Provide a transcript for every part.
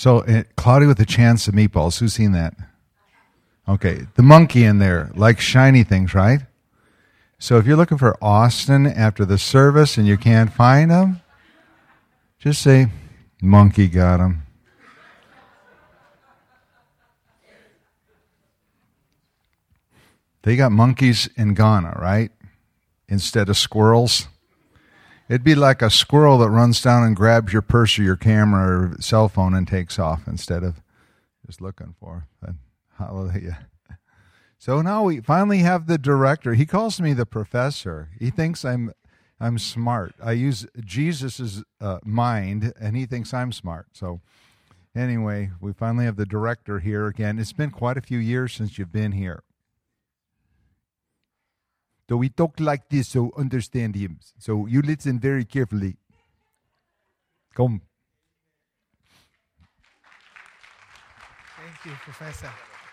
So, Cloudy with a Chance of Meatballs. Who's seen that? Okay. The monkey in there, like shiny things, right? So if you're looking for Austin after the service and you can't find him, just say, monkey got him. They got monkeys in Ghana, right? Instead of squirrels. It'd be like a squirrel that runs down and grabs your purse or your camera or cell phone and takes off instead of just looking for it. Hallelujah. So now we finally have the director. He calls me the professor. He thinks I'm smart. I use Jesus' mind, and he thinks I'm smart. So anyway, we finally have the director here again. It's been quite a few years since you've been here. So we talk like this, so understand him. So you listen very carefully. Come. Thank you, Professor.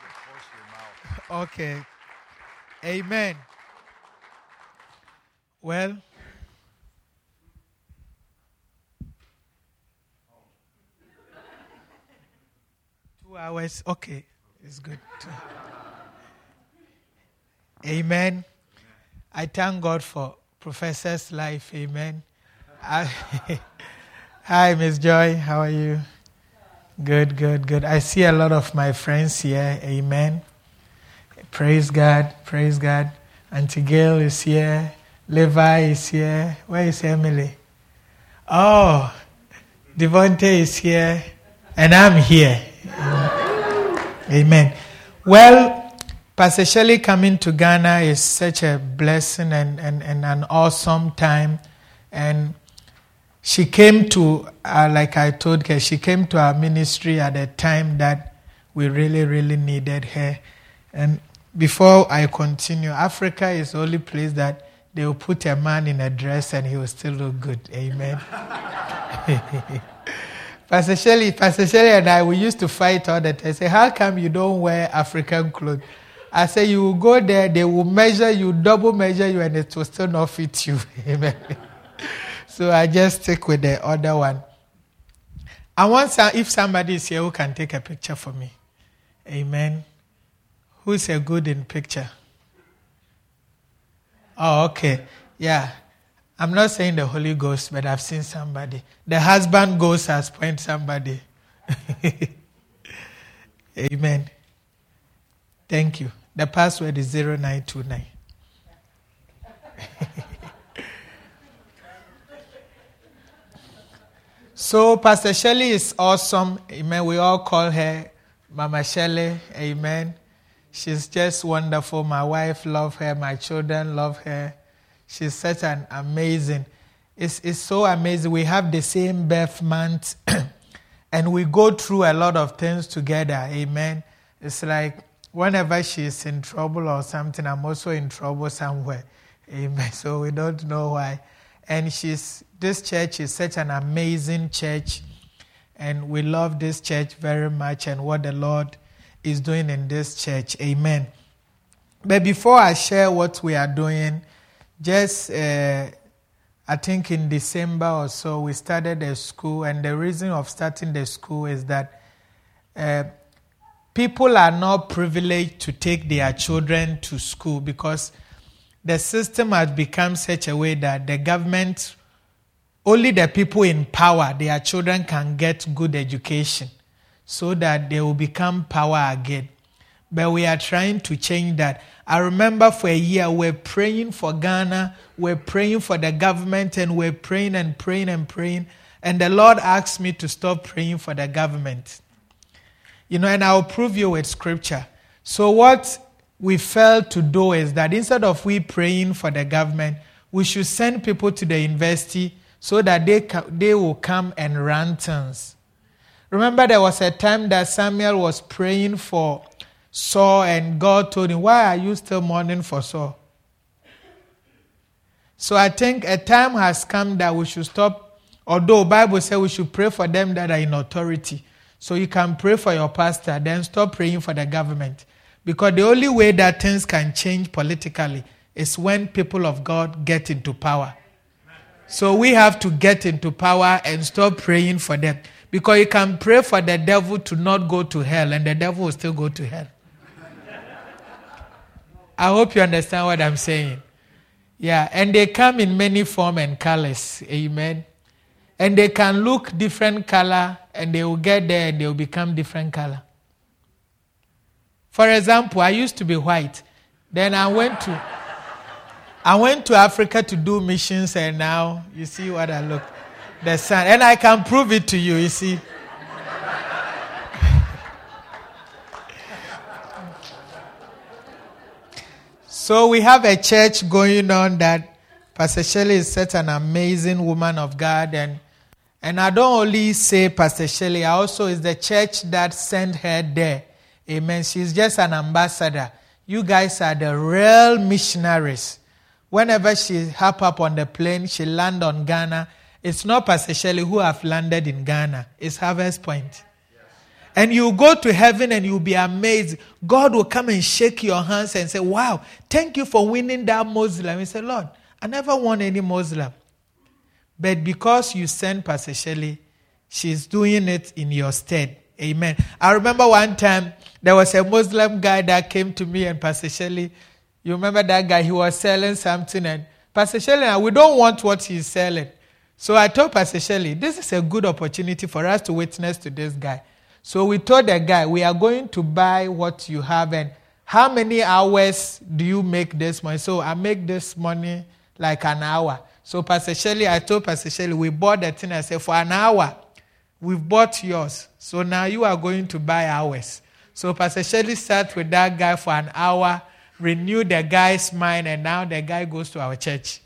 Okay. Amen. Well, two hours. Okay. It's good. Amen. I thank God for Professor's life. Amen. Hi, Miss Joy. How are you? Good. I see a lot of my friends here. Amen. Praise God. Auntie Gail is here. Levi is here. Where is Emily? Oh, Devonte is here. And I'm here. Amen. Well, Pastor Shelley coming to Ghana is such a blessing and an awesome time. And she came to, like I told her, she came to our ministry at a time that we really, really needed her. And before I continue, Africa is the only place that they will put a man in a dress and he will still look good. Amen. Pastor Shelley and I, we used to fight all the time. I say, how come you don't wear African clothes? I say, you will go there, they will measure you, double measure you, and it will still not fit you. Amen. So I just stick with the other one. I want if somebody is here who can take a picture for me. Amen. Who's a good in picture? Oh, okay. Yeah. I'm not saying the Holy Ghost, but I've seen somebody. The husband ghost has pointed somebody. Amen. Thank you. The password is 0929. So Pastor Shelley is awesome. Amen. We all call her Mama Shelley. Amen. She's just wonderful. My wife loves her. My children love her. She's such an amazing. It's so amazing. We have the same birth month and we go through a lot of things together. Amen. It's like whenever she's in trouble or something, I'm also in trouble somewhere. Amen. So we don't know why. And this church is such an amazing church. And we love this church very much and what the Lord is doing in this church. Amen. But before I share what we are doing, just I think in December or so, we started a school. And the reason of starting the school is that people are not privileged to take their children to school because the system has become such a way that the government, only the people in power, their children can get good education so that they will become power again. But we are trying to change that. I remember for a year we're praying for Ghana, we're praying for the government, and we're praying and praying and praying. And the Lord asked me to stop praying for the government. You know, and I'll prove you with scripture. So what we failed to do is that instead of we praying for the government, we should send people to the university so that they will come and run things. Remember there was a time that Samuel was praying for Saul and God told him, why are you still mourning for Saul? So I think a time has come that we should stop, although the Bible says we should pray for them that are in authority. So you can pray for your pastor, then stop praying for the government. Because the only way that things can change politically is when people of God get into power. So we have to get into power and stop praying for them. Because you can pray for the devil to not go to hell, and the devil will still go to hell. I hope you understand what I'm saying. Yeah, and they come in many forms and colors. Amen. And they can look different color, and they will get there and they will become different color. For example, I used to be white. Then I went to Africa to do missions, and now you see what I look. The sun. And I can prove it to you, you see. So we have a church going on that Pastor Shelley is such an amazing woman of God. And I don't only say Pastor Shelley, I also is the church that sent her there. Amen. She's just an ambassador. You guys are the real missionaries. Whenever she hop up on the plane, she land on Ghana. It's not Pastor Shelley who have landed in Ghana. It's Harvest Point. And you go to heaven and you'll be amazed. God will come and shake your hands and say, wow, thank you for winning that Muslim. You say, Lord, I never won any Muslim. But because you sent Pastor Shelley, she's doing it in your stead. Amen. I remember one time there was a Muslim guy that came to me and Pastor Shelley. You remember that guy? He was selling something and Pastor Shelley, we don't want what he's selling. So I told Pastor Shelley, this is a good opportunity for us to witness to this guy. So we told the guy, we are going to buy what you have and how many hours do you make this money? So I make this money like an hour. So Pastor Shelley, I told Pastor Shelley, we bought the thing. I said, for an hour, we've bought yours. So now you are going to buy ours. So Pastor Shelley sat with that guy for an hour, renewed the guy's mind, and now the guy goes to our church.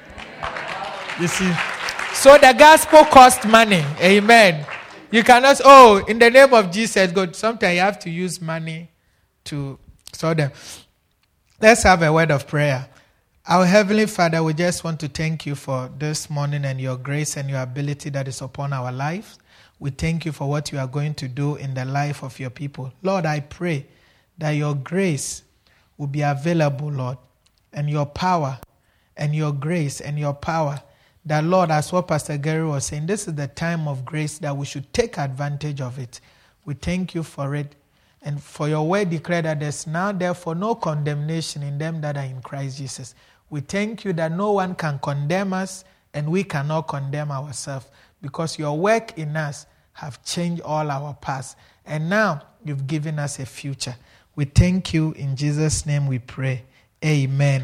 You see? So the gospel costs money. Amen. You cannot, in the name of Jesus, God. Sometimes you have to use money to sort them. Let's have a word of prayer. Our Heavenly Father, we just want to thank you for this morning and your grace and your ability that is upon our lives. We thank you for what you are going to do in the life of your people. Lord, I pray that your grace will be available, Lord, and your power and your grace and your power. That, Lord, as what Pastor Gary was saying, this is the time of grace that we should take advantage of it. We thank you for it. And for your word declared that there's now therefore no condemnation in them that are in Christ Jesus. We thank you that no one can condemn us and we cannot condemn ourselves because your work in us have changed all our past. And now you've given us a future. We thank you. In Jesus' name we pray. Amen.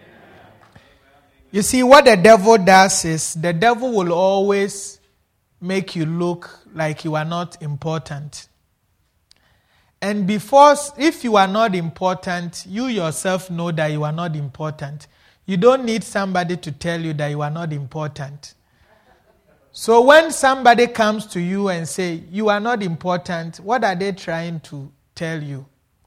You see, what the devil does is the devil will always make you look like you are not important. And if you are not important, you yourself know that you are not important. You don't need somebody to tell you that you are not important. So when somebody comes to you and say, you are not important, what are they trying to tell you?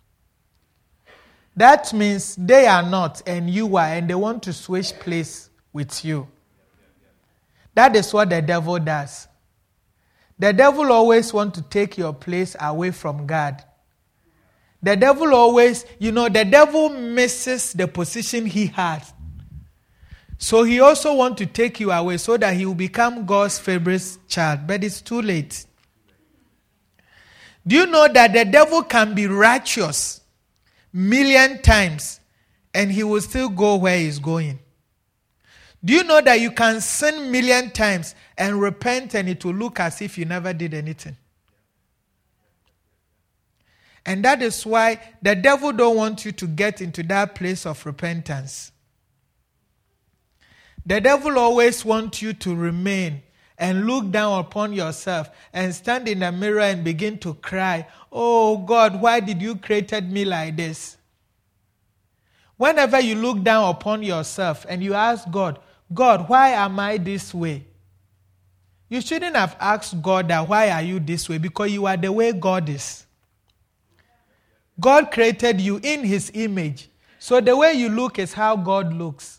That means they are not and you are, and they want to switch place with you. That is what the devil does. The devil always wants to take your place away from God. The devil always, the devil misses the position he has. So he also wants to take you away so that he will become God's favorite child. But it's too late. Do you know that the devil can be righteous 1,000,000 times and he will still go where he's going? Do you know that you can sin 1,000,000 times and repent and it will look as if you never did anything? And that is why the devil don't want you to get into that place of repentance. The devil always wants you to remain and look down upon yourself and stand in the mirror and begin to cry, oh God, why did you create me like this? Whenever you look down upon yourself and you ask God, God, why am I this way? You shouldn't have asked God that why are you this way, because you are the way God is. God created you in his image. So the way you look is how God looks.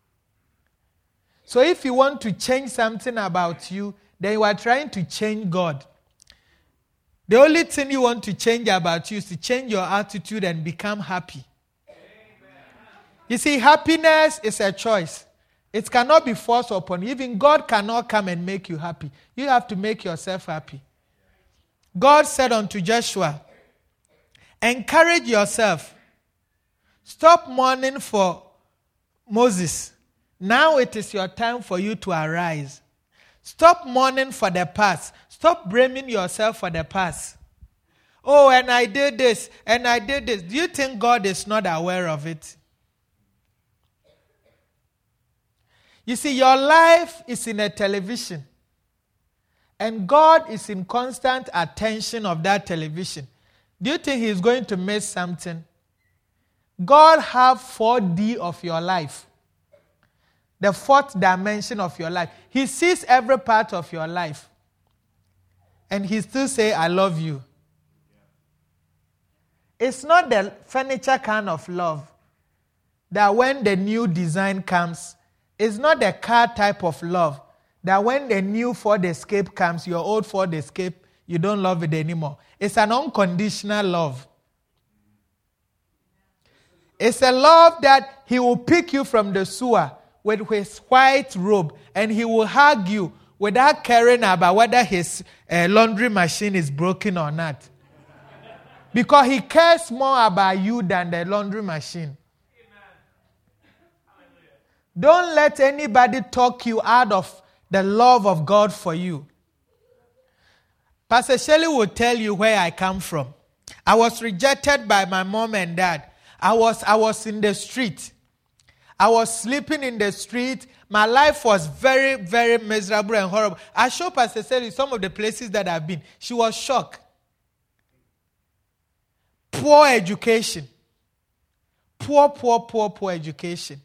So if you want to change something about you, then you are trying to change God. The only thing you want to change about you is to change your attitude and become happy. You see, happiness is a choice. It cannot be forced upon you. Even God cannot come and make you happy. You have to make yourself happy. God said unto Joshua, encourage yourself. Stop mourning for Moses. Now it is your time for you to arise. Stop mourning for the past. Stop blaming yourself for the past. Oh, and I did this, and I did this. Do you think God is not aware of it? You see, your life is in a television. And God is in constant attention of that television. Do you think He's going to miss something? God have 4D of your life. The fourth dimension of your life. He sees every part of your life. And He still say, I love you. It's not the furniture kind of love that when the new design comes, it's not the car type of love that when the new Ford Escape comes, your old Ford Escape, you don't love it anymore. It's an unconditional love. It's a love that He will pick you from the sewer with His white robe and He will hug you without caring about whether his laundry machine is broken or not. Because He cares more about you than the laundry machine. Don't let anybody talk you out of the love of God for you. Pastor Shelley will tell you where I come from. I was rejected by my mom and dad. I was in the street. I was sleeping in the street. My life was very, very miserable and horrible. I showed Pastor Shelley some of the places that I've been. She was shocked. Poor education. Poor education.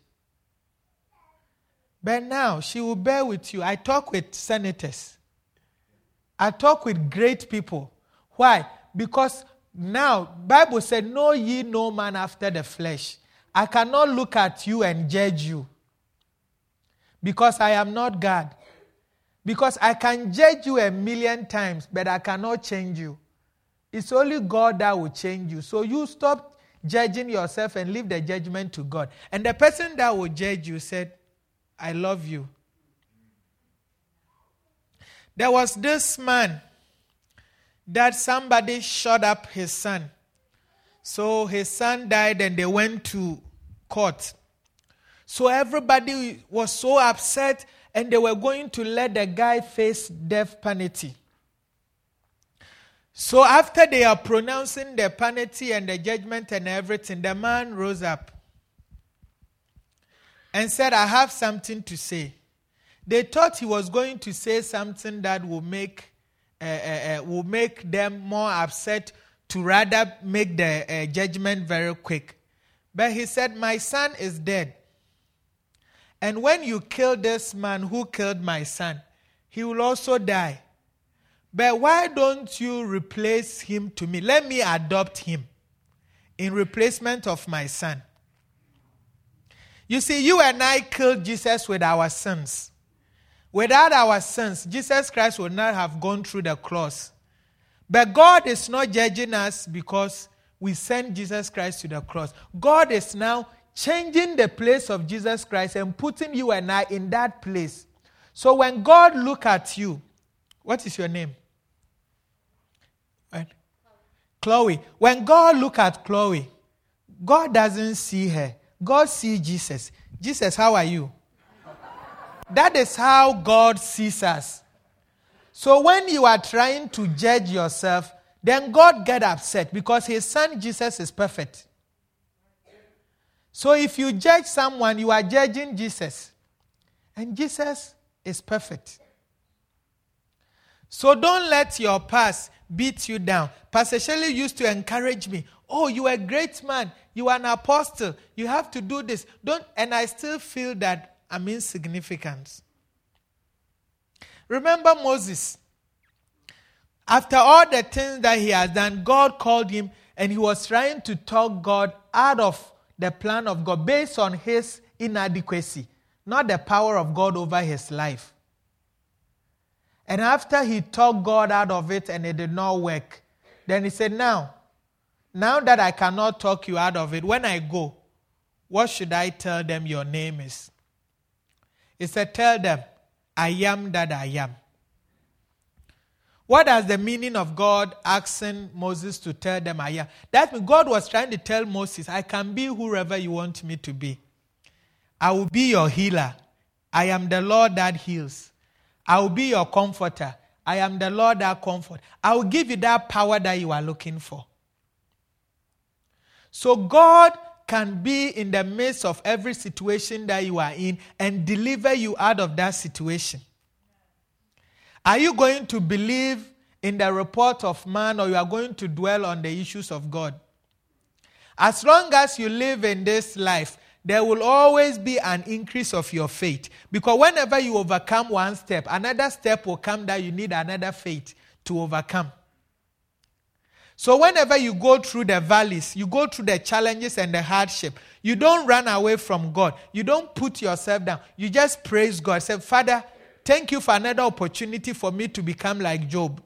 But now, she will bear with you. I talk with senators. I talk with great people. Why? Because now, Bible said, know ye no man after the flesh. I cannot look at you and judge you. Because I am not God. Because I can judge you 1,000,000 times, but I cannot change you. It's only God that will change you. So you stop judging yourself and leave the judgment to God. And the person that will judge you said, I love you. There was this man that somebody shot up his son. So his son died and they went to court. So everybody was so upset and they were going to let the guy face death penalty. So after they are pronouncing the penalty and the judgment and everything, the man rose up and said, I have something to say. They thought he was going to say something that will make them more upset to rather make the judgment very quick. But he said, my son is dead. And when you kill this man who killed my son, he will also die. But why don't you replace him to me? Let me adopt him in replacement of my son. You see, you and I killed Jesus with our sins. Without our sins, Jesus Christ would not have gone through the cross. But God is not judging us because we sent Jesus Christ to the cross. God is now changing the place of Jesus Christ and putting you and I in that place. So when God look at you, what is your name? Right? Chloe. When God look at Chloe, God doesn't see her. God sees Jesus. Jesus, how are you? That is how God sees us. So when you are trying to judge yourself, then God gets upset because His Son Jesus is perfect. So if you judge someone, you are judging Jesus. And Jesus is perfect. So don't let your past beat you down. Pastor Shelley used to encourage me. Oh, you are a great man. You are an apostle. You have to do this. And I still feel that I'm insignificant. Remember Moses. After all the things that he has done, God called him and he was trying to talk God out of the plan of God based on his inadequacy, not the power of God over his life. And after he talked God out of it and it did not work, then he said, now that I cannot talk you out of it, when I go, what should I tell them your name is? He said, tell them, I am that I am. What is the meaning of God asking Moses to tell them I am? That means God was trying to tell Moses, I can be whoever you want me to be. I will be your healer. I am the Lord that heals. I will be your comforter. I am the Lord that comforts. I will give you that power that you are looking for. So God can be in the midst of every situation that you are in and deliver you out of that situation. Are you going to believe in the report of man, or you are going to dwell on the issues of God? As long as you live in this life, there will always be an increase of your faith. Because whenever you overcome one step, another step will come that you need another faith to overcome. So whenever you go through the valleys, you go through the challenges and the hardship, you don't run away from God. You don't put yourself down. You just praise God. Say, Father, thank you for another opportunity for me to become like Job.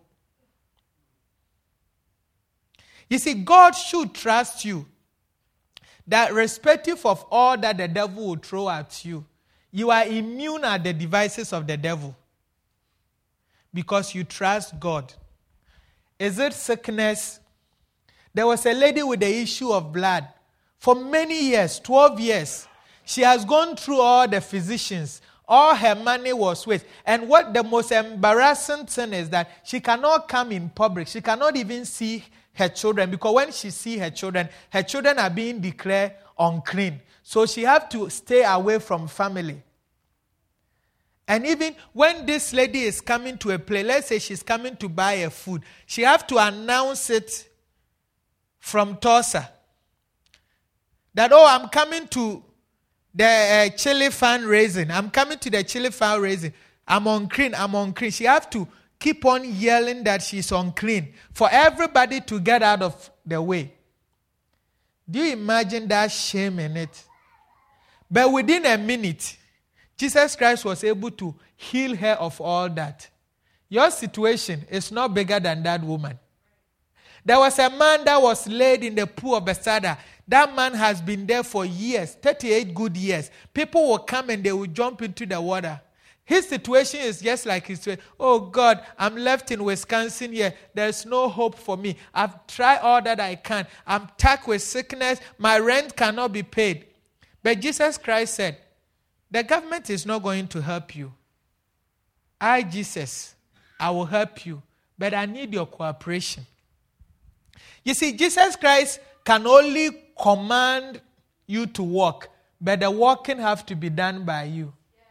You see, God should trust you that irrespective of all that the devil will throw at you, you are immune at the devices of the devil because you trust God. Is it sickness? There was a lady with the issue of blood for many years, 12 years. She has gone through all the physicians. All her money was wasted. And what the most embarrassing thing is that she cannot come in public. She cannot even see her children, because when she sees her children are being declared unclean. So she has to stay away from family. And even when this lady is coming to a place, let's say she's coming to buy a food, she has to announce it from Tulsa that, oh, I'm coming to the chili fundraising. I'm coming to the chili fundraising. I'm unclean. She has to keep on yelling that she's unclean for everybody to get out of the way. Do you imagine that shame in it? But within a minute, Jesus Christ was able to heal her of all that. Your situation is not bigger than that woman. There was a man that was laid in the pool of Bethesda. That man has been there for years, 38 good years. People will come and they will jump into the water. His situation is just like his way. Oh God, I'm left in Wisconsin here. There's no hope for me. I've tried all that I can. I'm attacked with sickness. My rent cannot be paid. But Jesus Christ said, the government is not going to help you. I, Jesus, I will help you. But I need your cooperation. You see, Jesus Christ can only command you to walk, but the walking have to be done by you.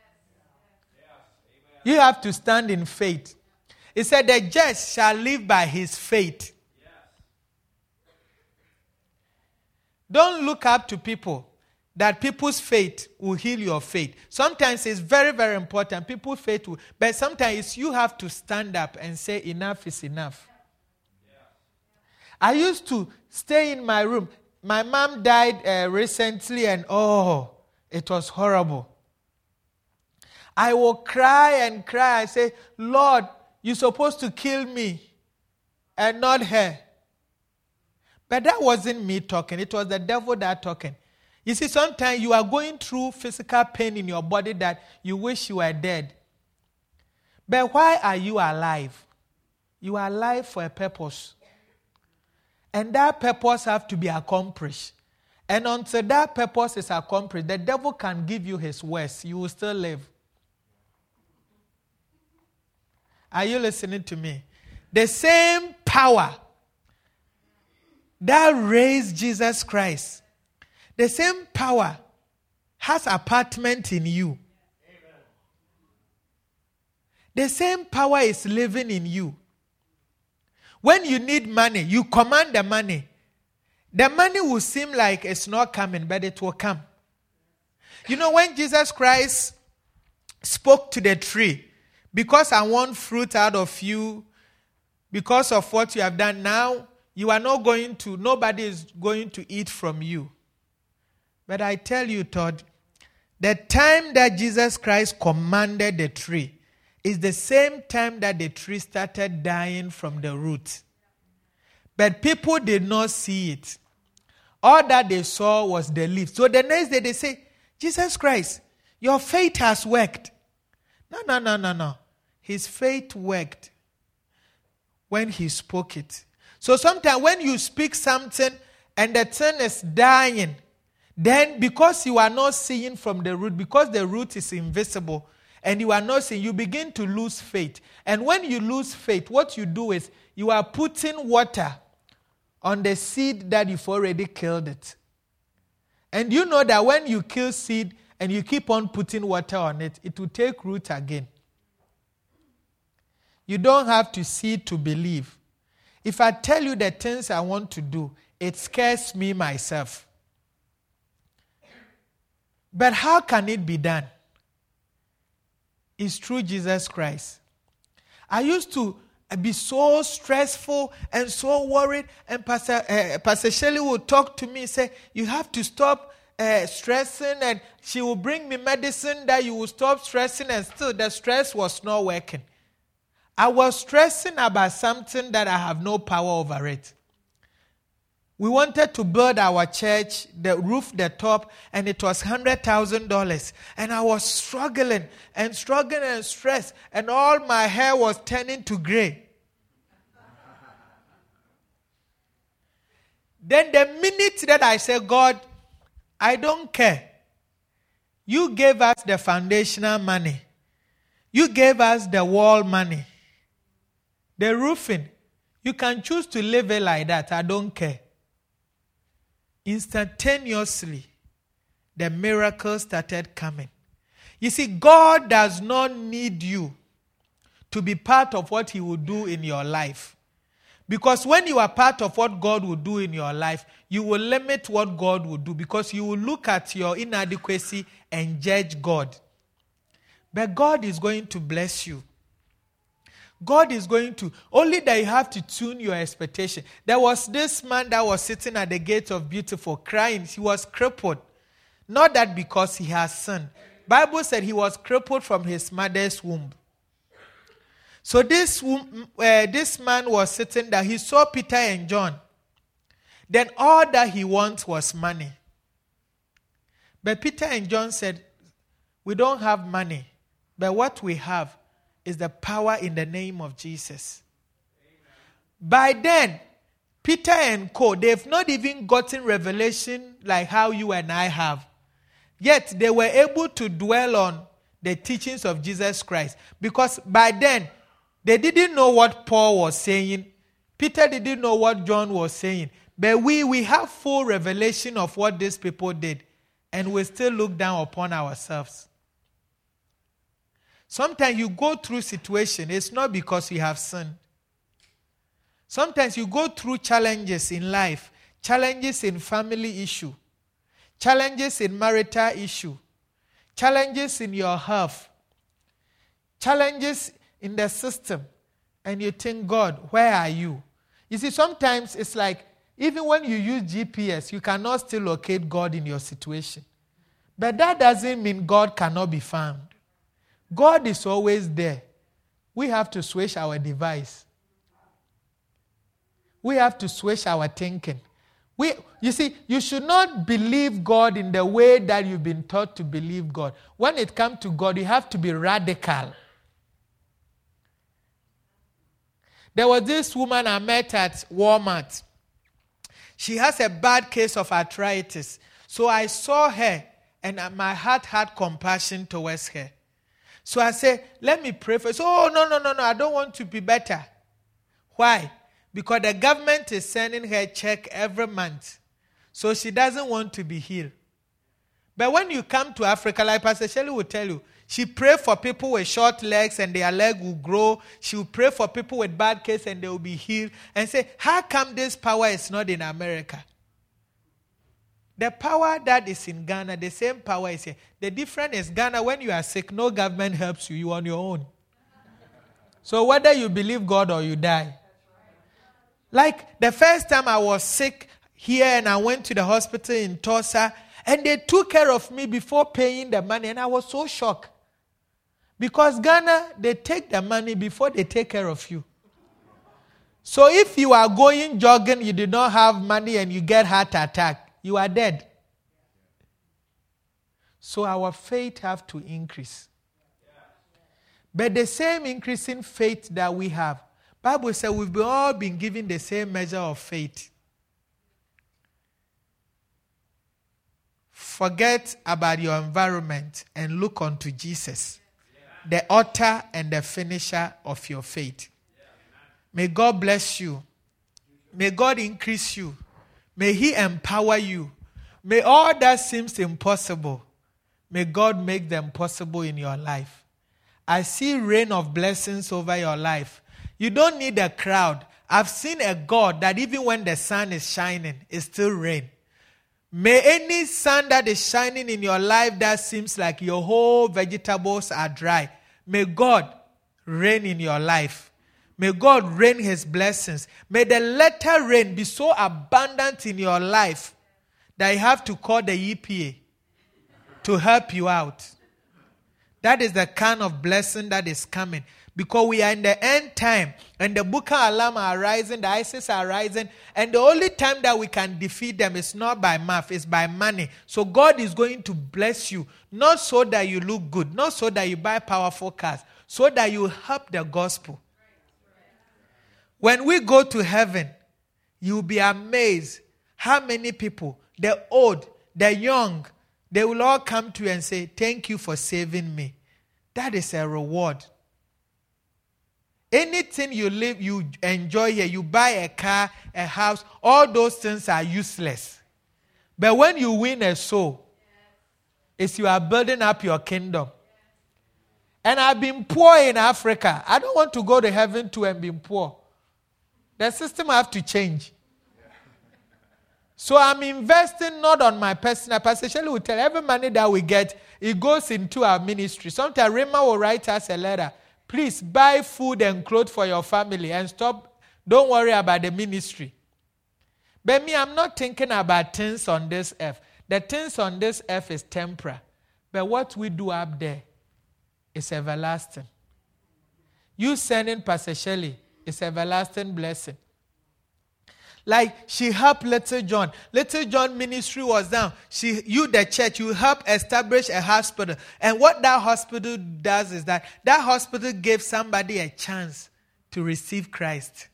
You have to stand in faith. He said, the just shall live by his faith. Don't look up to people, that people's faith will heal your faith. Sometimes it's very, very important. People's faith will, but sometimes you have to stand up and say, enough is enough. I used to stay in my room. My mom died recently, and it was horrible. I will cry and cry. I say, Lord, you're supposed to kill me and not her. But that wasn't me talking. It was the devil that talking. You see, sometimes you are going through physical pain in your body that you wish you were dead. But why are you alive? You are alive for a purpose. And that purpose has to be accomplished. And until that purpose is accomplished, the devil can give you his worst. You will still live. Are you listening to me? The same power that raised Jesus Christ, the same power has apartment in you. Amen. The same power is living in you. When you need money, you command the money. The money will seem like it's not coming, but it will come. You know, when Jesus Christ spoke to the tree, because I want fruit out of you, because of what you have done now, you are not going to, nobody is going to eat from you. But I tell you, Todd, the time that Jesus Christ commanded the tree is the same time that the tree started dying from the root. But people did not see it. All that they saw was the leaves. So the next day they say, Jesus Christ, your faith has worked. No. His faith worked when he spoke it. So sometimes when you speak something and the thing is dying, then because you are not seeing from the root, because the root is invisible and you are not seeing, you begin to lose faith. And when you lose faith, what you do is you are putting water on the seed that you've already killed it. And you know that when you kill seed and you keep on putting water on it, it will take root again. You don't have to see to believe. If I tell you the things I want to do, it scares me myself. But how can it be done? It's through Jesus Christ. I used to be so stressful and so worried, and Pastor Shelley would talk to me and say, you have to stop stressing, and she will bring me medicine that you will stop stressing, and still the stress was not working. I was stressing about something that I have no power over it. We wanted to build our church, the roof, the top, and it was $100,000. And I was struggling and stressed, and all my hair was turning to gray. Then the minute that I said, God, I don't care. You gave us the foundational money. You gave us the wall money. The roofing. You can choose to live it like that. I don't care. Instantaneously, the miracles started coming. You see, God does not need you to be part of what He will do in your life. Because when you are part of what God will do in your life, you will limit what God will do, because you will look at your inadequacy and judge God. But God is going to bless you. God is going to, only that you have to tune your expectation. There was this man that was sitting at the gate of Beautiful crying. He was crippled. Not that because he has sinned. Bible said he was crippled from his mother's womb. So this man was sitting there. He saw Peter and John. Then all that he wants was money. But Peter and John said, we don't have money, but what we have is the power in the name of Jesus. Amen. By then, Peter and co, they've not even gotten revelation like how you and I have. Yet they were able to dwell on the teachings of Jesus Christ. Because by then, they didn't know what Paul was saying. Peter didn't know what John was saying. But we have full revelation of what these people did. And we still look down upon ourselves. Sometimes you go through situations, it's not because you have sinned. Sometimes you go through challenges in life, challenges in family issue, challenges in marital issue, challenges in your health, challenges in the system, and you think, God, where are you? You see, sometimes it's like, even when you use GPS, you cannot still locate God in your situation. But that doesn't mean God cannot be found. God is always there. We have to switch our device. We have to switch our thinking. You see, you should not believe God in the way that you've been taught to believe God. When it comes to God, you have to be radical. There was this woman I met at Walmart. She has a bad case of arthritis. So I saw her and my heart had compassion towards her. So I said, let me pray for her. So, no, I don't want to be better. Why? Because the government is sending her a check every month. So she doesn't want to be healed. But when you come to Africa, like Pastor Shelley will tell you, she pray for people with short legs and their leg will grow. She will pray for people with bad case and they will be healed. And say, how come this power is not in America? The power that is in Ghana, the same power is here. The difference is Ghana, when you are sick, no government helps you. You on your own. So whether you believe God or you die. Like the first time I was sick here and I went to the hospital in Tulsa and they took care of me before paying the money and I was so shocked. Because Ghana, they take the money before they take care of you. So if you are going jogging, you do not have money and you get heart attack, you are dead. So our faith have to increase. But the same increasing faith that we have Bible says we've all been given the same measure of faith. Forget about your environment and look unto Jesus, the author and the finisher of your faith. May God bless you. May God increase you. May He empower you. May all that seems impossible, may God make them possible in your life. I see rain of blessings over your life. You don't need a crowd. I've seen a God that even when the sun is shining, it still rain. May any sun that is shining in your life that seems like your whole vegetables are dry, may God rain in your life. May God rain His blessings. May the latter rain be so abundant in your life that you have to call the EPA to help you out. That is the kind of blessing that is coming. Because we are in the end time. And the Boko Haram are rising, the ISIS are rising. And the only time that we can defeat them is not by math, it's by money. So God is going to bless you. Not so that you look good. Not so that you buy powerful cars. So that you help the gospel. When we go to heaven, you'll be amazed how many people, the old, the young, they will all come to you and say, thank you for saving me. That is a reward. Anything you live, you enjoy here, you buy a car, a house, all those things are useless. But when you win a soul, it's you are building up your kingdom. And I've been poor in Africa. I don't want to go to heaven too and be poor. The system have to change. So I'm investing not on my personal. Pastor Shelley will tell every money that we get, it goes into our ministry. Sometimes Rema will write us a letter. Please buy food and clothes for your family and stop. Don't worry about the ministry. But me, I'm not thinking about things on this earth. The things on this earth is temporary. But what we do up there is everlasting. You sending Pastor Shelley is everlasting blessing. Like she helped Little John. Little John ministry was down. You, the church, you help establish a hospital. And what that hospital does is that hospital gave somebody a chance to receive Christ.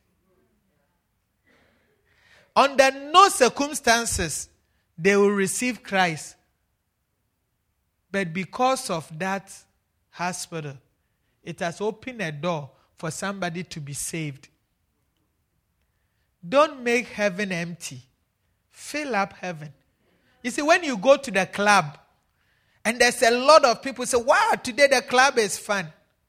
Under no circumstances they will receive Christ. But because of that hospital, it has opened a door for somebody to be saved. Don't make heaven empty. Fill up heaven. You see, when you go to the club, and there's a lot of people say, wow, today the club is fun.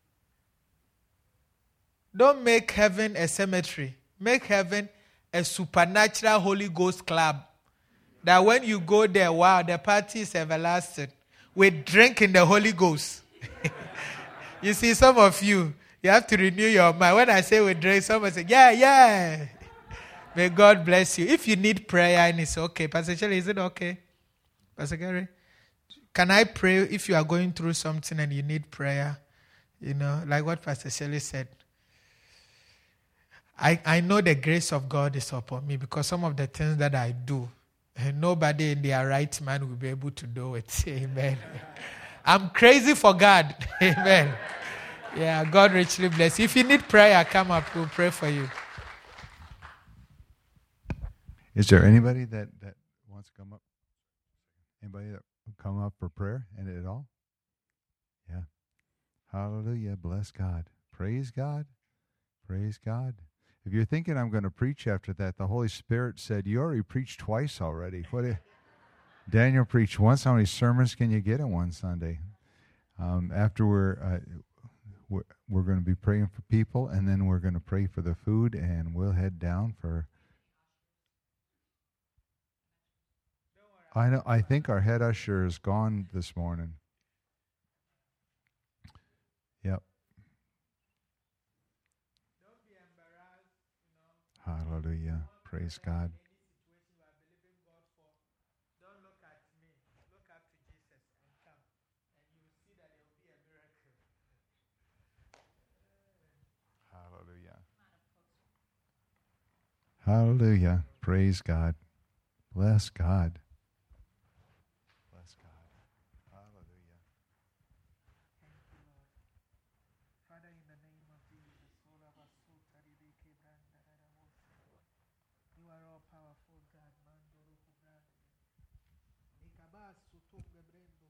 Don't make heaven a cemetery. Make heaven a supernatural Holy Ghost club. That when you go there, wow, the party is everlasting. We drink in the Holy Ghost. You see, some of you have to renew your mind. When I say we drink, someone say, yeah. May God bless you. If you need prayer and it's okay. Pastor Shelley, is it okay? Pastor Gary? Can I pray if you are going through something and you need prayer? You know, like what Pastor Shelley said. I know the grace of God is upon me because some of the things that I do, nobody in their right mind will be able to do it. Amen. I'm crazy for God. Amen. Yeah, God richly bless you. If you need prayer, come up. We'll pray for you. Is there anybody that wants to come up? Anybody that will come up for prayer and at all? Yeah. Hallelujah. Bless God. Praise God. Praise God. If you're thinking I'm going to preach after that, the Holy Spirit said, you already preached twice already. Daniel preached once. How many sermons can you get in one Sunday? After we're going to be praying for people, and then we're going to pray for the food, and we'll head down for... I know. I think our head usher is gone this morning. Yep. Don't be embarrassed, Hallelujah. Praise God. Don't look at me. Look up to Jesus and come. And you will see that there will be a miracle. Hallelujah. Hallelujah. Praise God. Bless God. Bless God. Hallelujah. Thank you, Lord. Father, in the name of Jesus, tu, Gabriel.